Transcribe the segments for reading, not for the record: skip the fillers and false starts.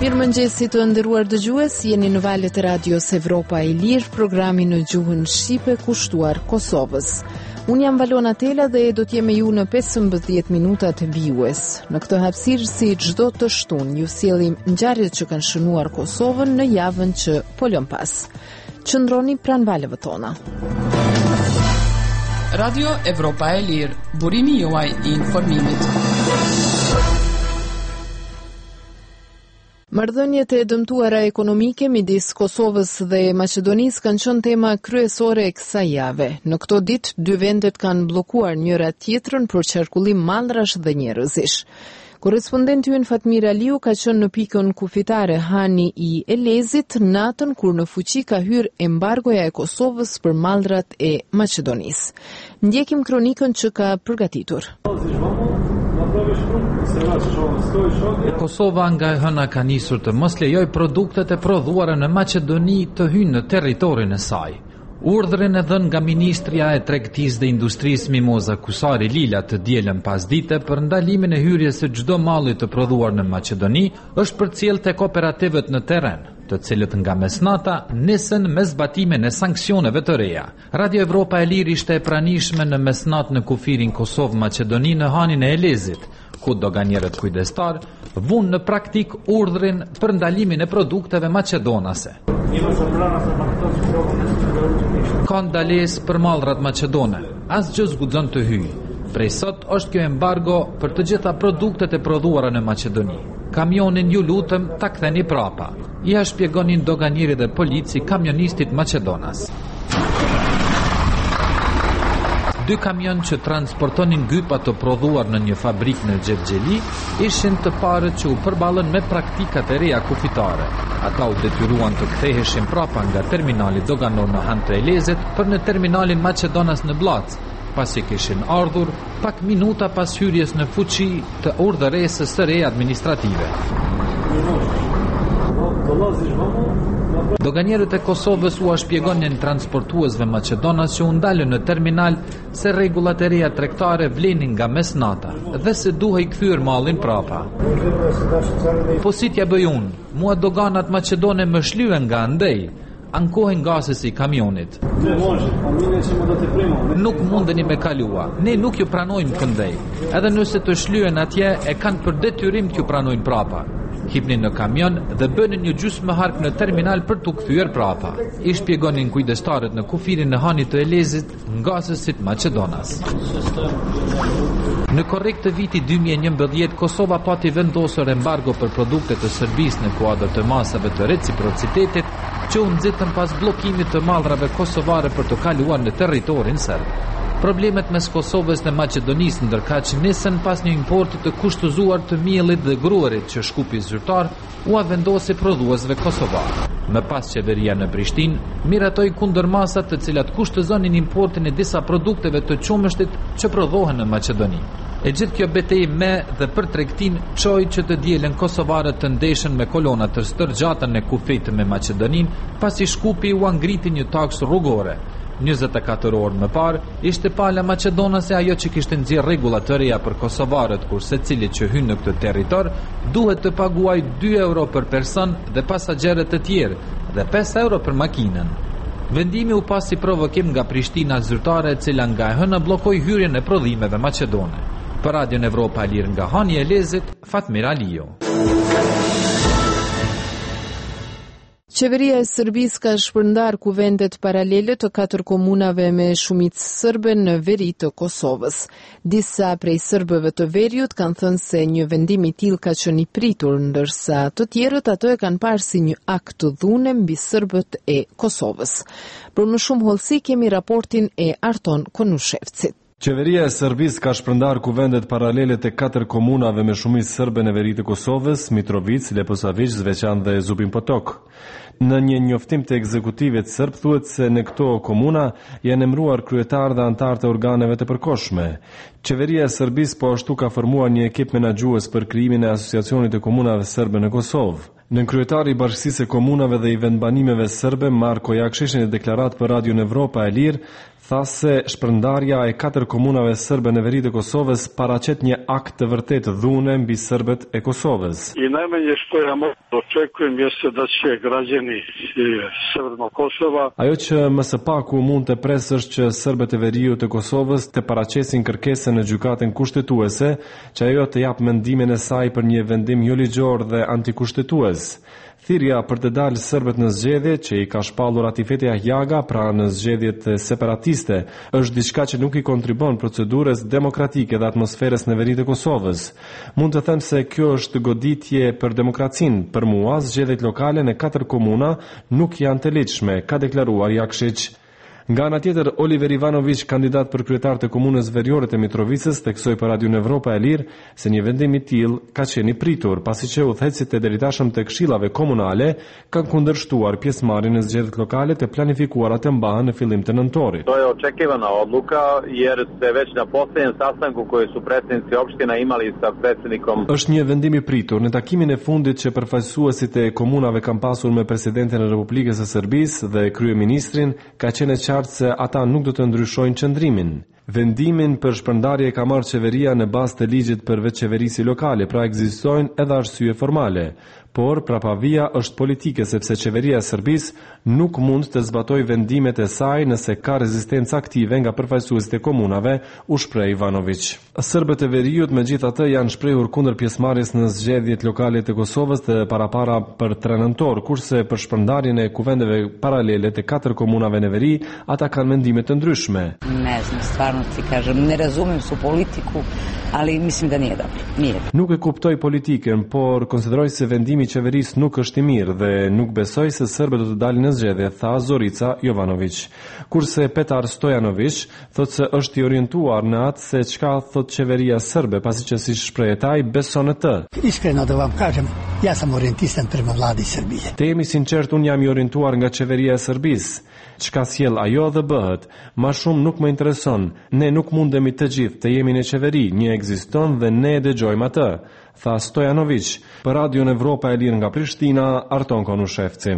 Mirëmëngjesit të nderuar dëgjues, jeni në valët e radios Evropa e Lirë, programi në gjuhën shqipe kushtuar Kosovës. Unë jam Valona Tela dhe do t'jem me ju në 15 minuta të vijues. Në këtë hapësirë, si çdo të shtunë, ju sjellim ngjarjet që kanë shënuar Kosovën në javën që po lëm pas. Qëndroni pranë valëve tona. Radio Evropa e Lirë, burimi juaj I informimit. Marrëdhëniet e dëmtuara ekonomike midis Kosovës dhe Maqedonisë kanë qenë tema kryesore e kësaj jave. Në këto ditë, dy vendet kanë bllokuar njëra tjetrën për qarkullim mallrash dhe njerëzish. Korrespondenti ynë Fatmir Aliu ka qenë në pikën kufitare Hani I Elezit natën kur në fuqi ka hyrë embargoja e Kosovës për mallrat e Maqedonisë. Ndjekim kronikën që ka përgatitur. Kosova nga e hëna ka nisur të mos lejoj produktet e prodhuara në Maqedoni të hyjnë në territorin e saj. Urdhrin e dhënë nga Ministria e Tregtisë dhe Industrisë Mimoza Kusari Lila të dielën pasdite për ndalimin e hyrjes së çdo malli të prodhuar në Maqedoni është përcjell tek operativët në terren, të cilët nga mesnata nisën me zbatimin e sanksioneve të reja. Radio Evropa e Lirë ishte e pranishme në mesnat në kufirin Kosovë-Maqedoni në Hanin e Elezit, ku doganierët kujdestar vunë në praktik urdhrin për ndalimin e produkteve maqedonase. Ka ndalesë për mallrat maqedone, asgjë s'guxon të hyjë. Prej sot është kjo embargo për të gjitha produktet e prodhuara në Maqedoni. Kamionin ju lutem ta ktheni prapa. Ja shpjegonin doganieri dhe polici kamionistit maqedonas. Dy kamion që transportonin gypa të prodhuar në një fabrik në Xhevxheli ishin të parët që u përballën me praktikat e reja kufitare. Ata u detyruan të ktheheshin prapa nga terminali doganor në Han të Elezit për në terminalin Maqedonas në Blac, pasi kishin ardhur pak minuta pas hyrjes në fuqi të urdhëresës së re administrative. Doganierët e Kosovës u shpjegonin transportuesve maqedonas që u ndalën në terminal se rregullat e reja tregtare vlenin nga mesnata dhe se duhej kthyer mallin prapa. Po si t'ja bëj unë? Mua doganat maqedone më shlyen nga andej, ankohen gasës I kamionit. Nuk mundeni me kalua. Ne nuk ju pranojmë këndej. Edhe nëse të shlyen atje e kanë për detyrim t'ju pranojnë prapa. Hipnin në kamion dhe bënin një gjysmë hark në terminal për t'u kthyer prapa. I shpjegonin kujdestarët në kufirin në Hanit të Elezit ngasësit Maqedonas. Në korrekt të vitit 2011, Kosova pati vendosur embargo për produktet të Serbisë në kuadër të masave të reciprocitetit që u nxitën pas bllokimit të mallrave kosovare për të kaluar në territorin serb. Problemet mes Kosovës dhe Maqedonisë ndërkaq nisën pas një importi të kushtëzuar të miellit dhe gruarit që shkupi zyrtar u vendosi prodhuesve kosovar. Më pas qeveria në Prishtinë miratoi kundër masat të cilat kushtëzonin importin e disa produkteve të qumështit që prodhohen në Maqedoni. E gjithë kjo betejë me dhe për tregtinë çoi që të dielën kosovarët të ndeshën me kolona të stërgjata në kufit me Maqedoninë, pasi Shkupi u ngriti një taks rrugore. 24 orë më parë, ishte pala maqedonase ajo që kishte nxjerrë rregulla të reja për kosovarët, kur secili që hyn në këtë territor duhet të paguajë 2 euro për person dhe pasagerët të tjerë dhe 5 euro për makinën. Vendimi u pasi provokim nga Prishtina zyrtare, e cila nga e hëna bllokoi hyrjen e prodhimeve maqedone. Për Radion Evropa e Lirë nga Hani e Elezit, Fatmir Aliu. Qeveria e Serbisë ka shpërndar kuvendet paralele të 4 komunave me shumicë serbe në veri të Kosovës. Disa prej serbëve të veriut kanë thënë se një vendim I tillë ka qenë I pritur, ndërsa të tjerët ato e kanë parë si një akt të dhune mbi serbët e Kosovës. Për më shumë hollësi kemi raportin e Arton Konushevcit. Qeveria e Serbisë ka shpërndar kuvendet paralele të 4 komunave me shumicë serbe në veri të Kosovës, Mitrovic, Leposavić, Zveçan dhe Zubin Potok. Në një njoftim të ekzekutivit serb thuhet se në këto komuna janë emëruar kryetar dhe antar të organeve të përkohshme. Qeveria e Serbisë po ashtu ka formuar një ekip menaxhues për krijimin e asociacionit të komunave serbe në Kosovë. Nën kryetari I Bashkisë së Komunave dhe I vendbanimeve serbe, Marko Jakšić, në deklaratë për Radion Evropa e Lirë, tha se shpërndarja e 4 komunave serbe në veri të Kosovës paraqet një akt të vërtet dhune mbi serbët e Kosovës. I najmanje što ja mogu očekujem jeste da će građani Kosova. Ajo që më së paku mund të presë është që serbët e veriut të Kosovës të paraqesin kërkesën në gjykatën kushtetuese, që ajo të jap mendimin e saj për një vendim jo ligjor dhe antikushtetues. Thirrja për të dalë serbët në zgjedhje, që i ka shpallur Atifeti Ahjaga pra në zgjedhjet separatiste, është diçka që nuk i kontribon procedurës demokratike dhe atmosferës në veri të Kosovës. Mund të them se kjo është goditje për demokracinë. Për mua, zgjedhjet lokale në 4 komuna nuk janë të lehtëshme, ka deklaruar Jakšić. Nga ana tjetër, Oliver Ivanović, kandidat për kryetar të komunës veriore të Mitrovicës, theksoi për Radio Evropa e Lirë se një vendim i tillë ka qenë i pritur, pasi që udhëheqësit e deritashëm të këshillave komunale kanë kundërshtuar pjesëmarrjen në zgjedhjet lokale të planifikuara të mbahen në fillim të nëntorit. To je očekivana odluka jer se već na posljednjem sastanku koji su predsjednici opština imali sa predsjednikom. Është një vendim i pritur në takimin e fundit që përfaqësuesit e komunave kanë pasur me presidentin e Republikës së Serbisë dhe kryeministrin, ka qenë se ata nuk do të ndryshojnë qëndrimin. Vendimin për shpërndarje ka marrë qeveria në bazë të ligjit për veçeverisi lokale, pra ekzistojnë edhe arsye formale. Por prapavia është politike sepse qeveria e Serbisë nuk mund të zbatoj vendimet e saj nëse ka rezistencë aktive nga përfaqësuesit e komunave, u shpreh Ivanović. Serbët e veriut megjithatë janë shprehur kundër pjesëmarrjes në zgjedhjet lokale të Kosovës të parapara për 3 nëntor, kurse për shpërndarjen e kuvendeve paralele të 4 komunave në veri, ata kanë mendime të ndryshme. Ne znam, stvarno ti kažem, ne razumem su politiku, ali mislim da nije dobro. Nuk e kuptoj politikën, por konsideroj se vendimi i qeverisë nuk është i mirë dhe nuk besoj se serbët do të dalin në zgjedhje, tha Zorica Jovanović. Kurse Petar Stojanović thotë se është i orientuar në atë se çka thot qeveria serbe, pasi që si shpreh ai beson në të. Iskreno da vam kažem, ja sam orijentisan prema vladi Srbije. Të jemi sinqert, unë jam i orientuar nga qeveria e Serbisë. Çka sjell ajo dhe bëhet, më shumë nuk më intereson. Ne nuk mundemi të gjithë të jemi në qeveri, një ekziston dhe ne e dëgjojmë atë, tha Stojanović. Për Radio Evropa e Lirë nga Prishtina, Arton Konushevci.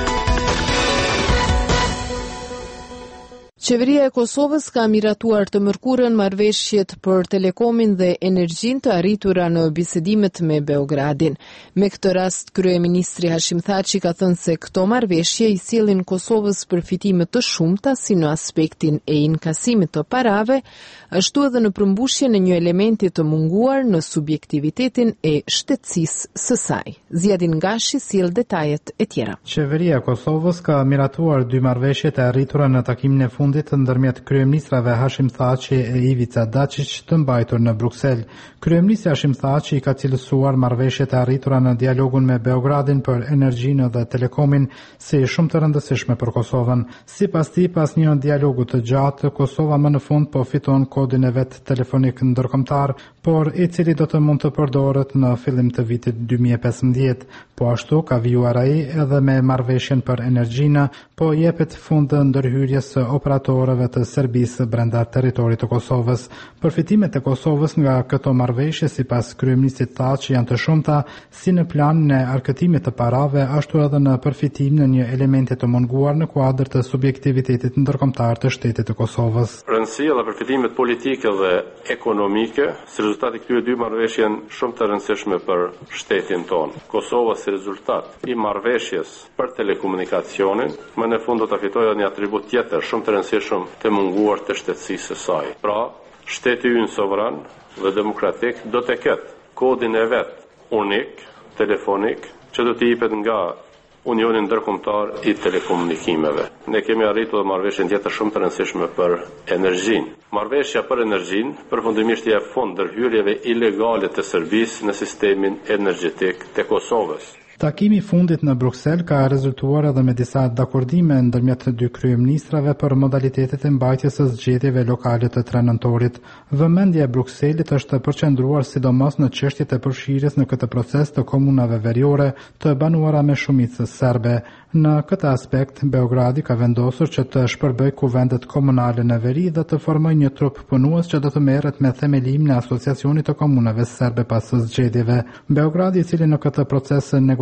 Qeveria e Kosovës ka miratuar të mërkurën marrëveshjet për telekomin dhe energjinë të arritura në bisedimet me Beogradin. Me këtë rast, kryeministri Hashim Thaçi ka thënë se këto marrëveshje i sjellin Kosovës përfitime të shumta si në aspektin e inkasimit të parave, ashtu edhe në përmbushjen e një elementi të munguar në subjektivitetin e shtetësisë së saj. Zjadin Gashi sjell detajet e tjera. Qeveria e Kosovës ka miratuar 2 marrëveshje të arritura në takimin e fundit ndërmjet kryeministrave Hashim Thaçi e Ivica Dačić të mbajtur në Bruksel. Kryeministri Hashim Thaçi ka cilësuar marrëveshjet e arritura në dialogun me Beogradin për energjinë dhe telekomin si shumë të rëndësishme për Kosovën. Sipas tij, pas një dialogu të gjatë, Kosova më në fund po fiton kodin e vet telefonik ndërkombëtar, por i cili do të mund të përdoret në fillim të vitit 2015. Po ashtu ka vijuar ai edhe me marrëveshjen për energjinë, po jepet fund ndërhyrjes së operatorëve të Serbisë brenda territorit të Kosovës. Përfitimet e Kosovës nga këto marrëveshje sipas kryeministit Thaçi janë të shumta, si në planin e arkëtimit të parave, ashtu edhe në përfitim në një elementi të munguar në kuadër të subjektivitetit ndërkombëtar të shtetit të Kosovës. Rëndësia dhe përfitimet politike dhe ekonomike, si rezultat i këtyre 2 marrëveshje janë shumë të rëndësishme për shtetin tonë. Kosova si rezultat i marrëveshjes për telekomunikacionin, më në fund do të fitojë një atribut tjetër shumë të rëndësishëm të munguar të shtetësisë së saj. Pra, shteti ynë sovran dhe demokratik do të ketë kodin e vet unik, telefonik, që do të jepet nga Unionin Ndërkombëtar i Telekomunikimeve. Ne kemi arritur marrëveshjen tjetër shumë të rëndësishme për energjinë. Marrëveshja për energjinë përfundimisht jep fund ndërhyrjeve ilegale të Serbisë në sistemin energjetik të Kosovës. Takimi i fundit në Bruksel ka rezultuar edhe me disa dakordime ndërmjet të 2 kryeministrave për modalitetet e mbajtjes së zgjedhjeve lokale të 3 nëntorit. Vëmendja e Brukselit është përqendruar sidomos në çështjet e përfshirjes në këtë proces të komunave veriore të banuara me shumicë serbe. Në këtë aspekt, Beogradi ka vendosur që të shpërbëjë kuvendet komunale në veri dhe të formojë një trup punues që do të merret me themelimin e asociacionit të komunave serbe pas zgjedhjeve. Beogradi, i cili në këtë proces negocion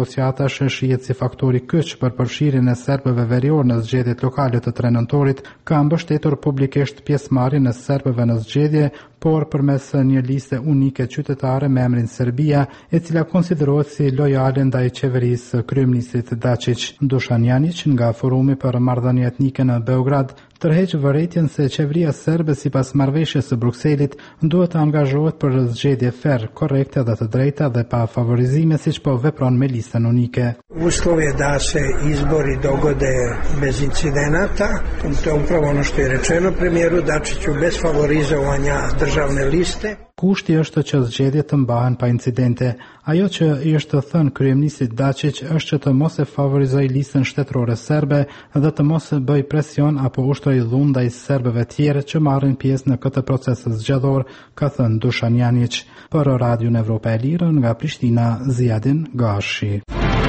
negociatash shihet si faktori kyç për përfshirjen e serbëve verior në zgjedhjet lokale të 3 nëntorit, ka mbështetur publikisht pjesëmarrjen e serbëve në zgjedhje, por përmes një liste unike qytetare me emrin Serbia, e cila konsiderohet si lojale ndaj qeverisë kryeministrit Dačić. Dušan Janić nga Forumi për Marrëdhënie Etnike në Beograd tërheq vërejtjen se qeveria serbe sipas marrëveshjes së Brukselit duhet të angazhohet për zgjedhje fer, korrekte dhe të drejta dhe pa favorizime siç po vepron me listën unike. Uslov je da se izbori dogode bez incidenata, to je upravo ono što je rečeno premijeru Dačiću, bez favorizovanja državne liste. Kushti është që zgjedhjet të mbahen pa incidente. Ajo që i është thënë kryeministit Dačić është që të mos e favorizoj listën shtetërore serbe dhe të mos bëj presion apo ushtroj dhunë ndaj serbëve tjerë që marrin pjesë në këtë proces zgjedhor, ka thënë Dušan Janić. Për Radion Evropa e Lirë nga Prishtina, Ziadin Gashi.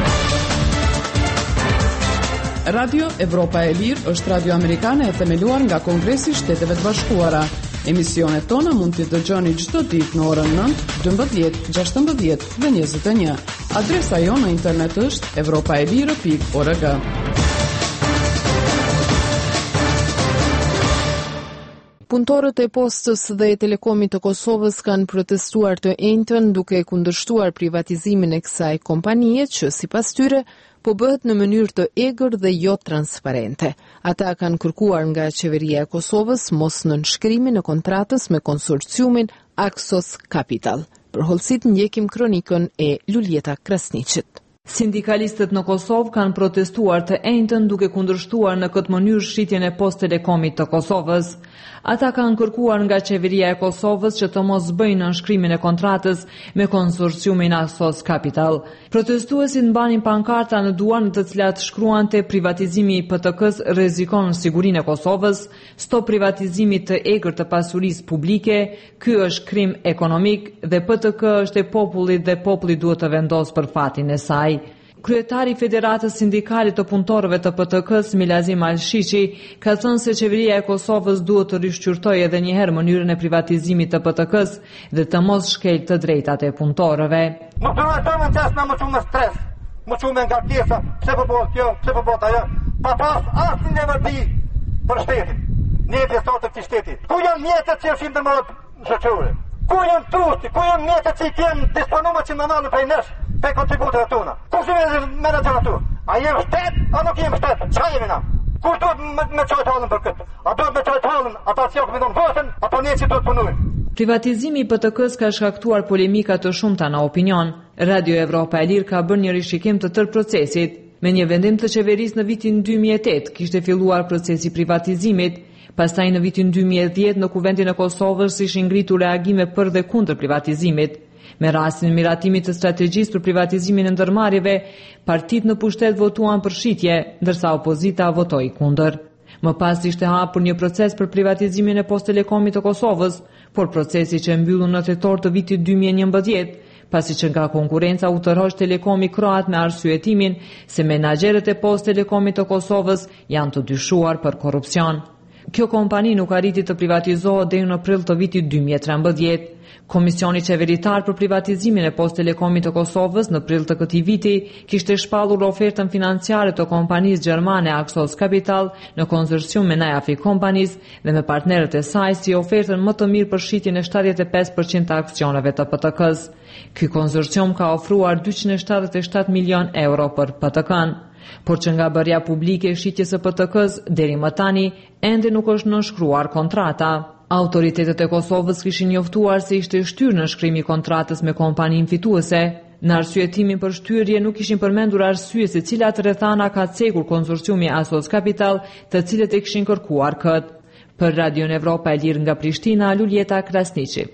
Radio Evropa e Lirë është radio amerikane e themeluar nga Kongresi i Shteteve të Bashkuara. Emisionet tona mund t'i dëgjoni çdo ditë në orën 9, 12, 16 dhe 21. Adresa jonë në internet është europaelire.org. Punëtorët e Postës dhe Telekomit të Kosovës kanë protestuar të njëjtën duke kundërshtuar privatizimin e kësaj kompanie që sipas tyre po bëhet në mënyrë të egër dhe jo transparente. Ata kanë kërkuar nga qeveria e Kosovës mos nënshkrimin e kontratës me konsorciumin Axos Capital. Për hollësit ndjekim kronikën e Luljeta Krasniqit. Sindikalistët në Kosovë kanë protestuar të njëjtën duke kundërshtuar në këtë mënyrë shitjen e Post Telekomit të Kosovës. Ata kanë kërkuar nga qeveria e Kosovës që të mos bëjnë nënshkrimin e kontratës me konsorciumin Axos Capital. Protestuesit mbanin pankarta në duar në të cilat shkruante privatizimi i PTK-s rrezikon sigurinë e Kosovës, stop privatizimit të egër të pasurisë publike, ky është krim ekonomik dhe PTK është e popullit dhe populli duhet të vendosë për fatin e saj. Kryetari i Federatës Sindikale të Punëtorëve të PTK-s, Milazim Alshiqi, ka thënë se qeveria e Kosovës duhet të rishqyrtojë edhe një herë mënyrën e privatizimit të PTK-s dhe të mos shkel të drejtat e punëtorëve. Nuk duhet të më qasë në më qumë stres, më qumë nga pjesa, pse po bëhet kjo, pse po bëhet ajo, pa pas asnjë nevërdi për shtetin, një investor të këtij shteti. Ku janë mjetët që është ndërmarrë shoqërore? Ku janë tusti, ku janë mjetët që i kanë disponuar që më marrin prej nesh? Pe kontributet e tona. Ku si menaxher atu? A jemi shtet, a nuk jemi shtet? Çfarë jemi na? Ku duhet me çojt hallën për këtë? A duhet me çojt hallën ata që nuk votën, apo ne që do të punojmë? Privatizimi i PTK-s ka shkaktuar polemika të shumta në opinion. Radio Evropa e Lirë ka bërë një rishikim të tërë procesit. Me një vendim të qeverisë në vitin 2008 kishte filluar procesi privatizimit. Pastaj në vitin 2010 në Kuvendin e Kosovës ishin ngritur reagime për dhe kundër privatizimit. Me rastin e miratimit të strategjisë për privatizimin e ndërmarrjeve, partitë në pushtet votuan për shitje, ndërsa opozita votoi kundër. Më pas ishte hapur një proces për privatizimin e Post Telekomit të Kosovës, por procesi që mbyllur në tetor të vitit 2011, pasi që nga konkurenca u tërhoq Telekomi kroat me arsyetimin se menaxherët e Post Telekomit të Kosovës janë të dyshuar për korrupsion. Kjo kompani nuk arriti të privatizohet deri në prill të vitit 2013. Komisioni qeveritar për privatizimin e Post Telekomit të Kosovës në prill të këtij viti kishte shpallur ofertën financiare të kompanisë gjermane Axos Capital në konsorcium me Najafi Companies dhe me partnerët e saj si ofertën më të mirë për shitjen e 75% të aksioneve të PTK-s. Ky konsorcium ka ofruar 277 milion euro për PTK-n. Por që nga bërja publike e shitjes së PTK-s deri më tani ende nuk është nënshkruar kontrata. Autoritetet e Kosovës kishin njoftuar se ishte shtyrë nënshkrimi i kontratës me kompaninë fituese. Në arsyetimin për shtyrje nuk ishin përmendur arsye se cilat rrethana ka cekur konsorciumi Axos Capital, të cilët e kishin kërkuar këtë. Për Radion Evropa e Lirë nga Prishtina, Luljeta Krasniqi.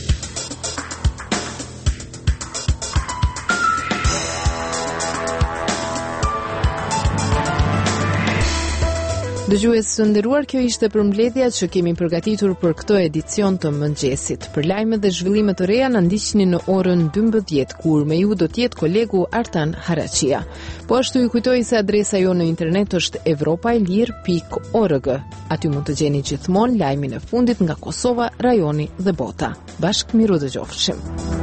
Dëgjues të nderuar, kjo ishte përmbledhja që kemi përgatitur për këtë edicion të mëngjesit. Për lajme dhe zhvillime të reja na ndiqni në orën 12, kur me ju do të jetë kolegu Artan Haraqia. Po ashtu ju kujtoj se adresa jo në internet është europaelir.org. Aty mund të gjeni gjithmonë lajmin e fundit nga Kosova, rajoni dhe bota. Bashkë miru dëgjofshim.